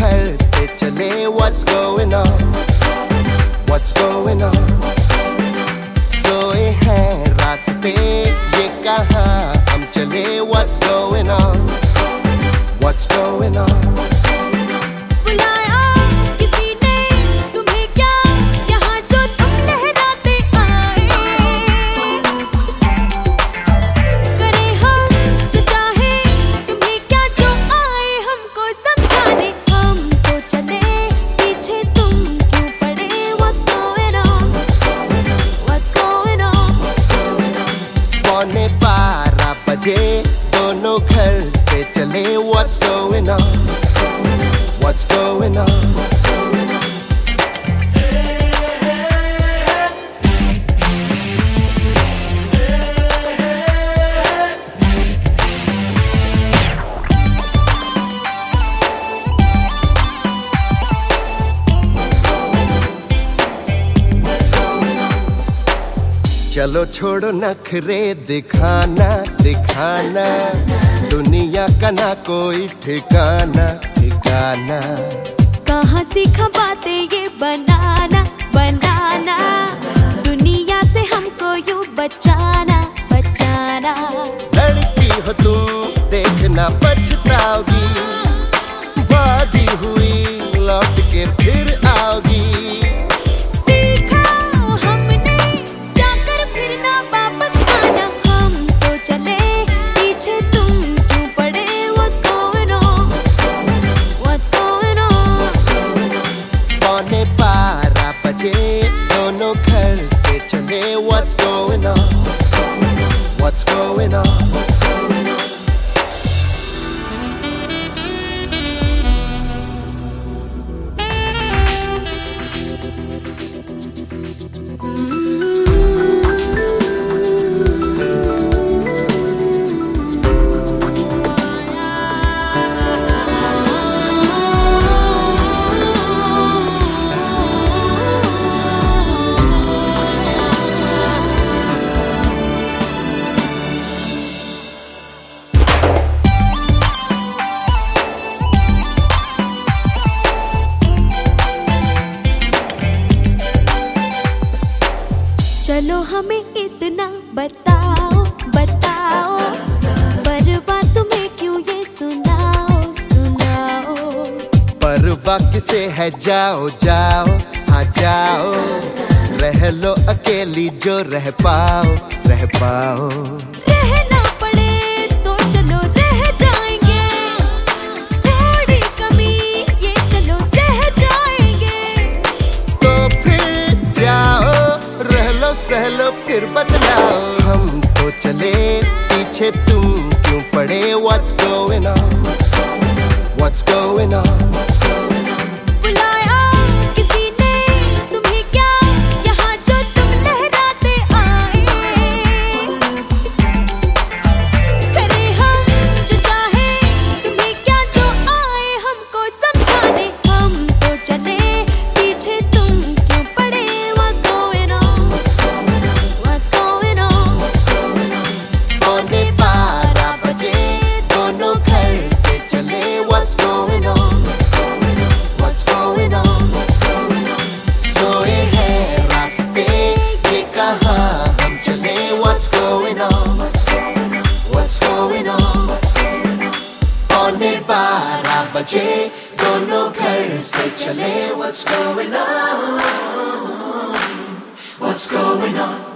घर से चले What's going on? What's going on? सोए हैं रास्ते ये कहाँ हम चले What's going on? What's going on? बुलाया किसी ने तुम्हें क्या यहाँ जो तुम लहराते आए करे हम जो चाहे तुम्हें क्या जो आए हमको समझाने हम तो चले पीछे तुम क्यों पड़े What's going on? What's going on? पौने 12 बजे दोनों घर से चले What's going on? What's going on? चलो छोड़ो नखरे दिखाना दिखाना दुनिया का ना कोई ठिकाना ठिकाना कहाँ सीखा बातें ये बनाना बनाना दुनिया से हमको यूं बचाना बचाना लड़की हो तुम देखना पछताओगी वादी हुई लौट के फिर आओगी सीखा हमने जाकर फिर ना वापस आना हम तो चले पीछे तुम क्यों पड़े What's going on? What's going on? पौने 12 बजे दोनों घर से चले What's going on? What's going on? चलो हमें इतना बताओ बताओ परवाह तुम्हें क्यों ये सुनाओ सुनाओ परवाह किसे है जाओ जाओ आ जाओ रह लो अकेली जो रह पाओ रह पाओ रहना पड़े तो चलो रह जाएंगे थोड़ी कमी ये चलो सह जाएंगे तो फिर जाओ रह लो सह लो फिर बदलाओ हम तो चले पीछे तुम क्यों पड़े What's going on? What's going on? बुलाया किसी ने तुम्हें क्या यहाँ जो तुम लहराते आए करे हम जो चाहे तुम्हें क्या जो आए हमको समझाने हम तो चले पीछे तुम क्यों पड़े What's going on? What's going on? पौने 12 बजे दोनों घर से चले What's going on? What's going on? सोए हैं रास्ते ये कहाँ हम चले What's going on? What's going on? पौने 12 बजे दोनों घर से चले What's going on? What's going on?